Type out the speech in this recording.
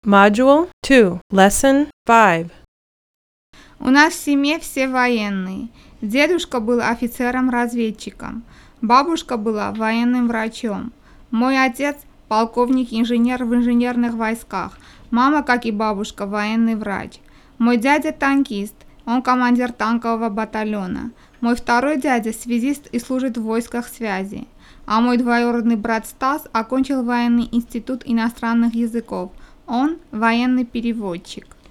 Module 2, Lesson 5. У нас в семье все военные. Дедушка был офицером-разведчиком. Бабушка была военным врачом. Мой отец – полковник-инженер в инженерных войсках. Мама, как и бабушка, военный врач. Мой дядя – танкист. Он командир танкового батальона. Мой второй дядя – связист и служит в войсках связи. А мой двоюродный брат Стас окончил военный институт иностранных языков. Он военный переводчик.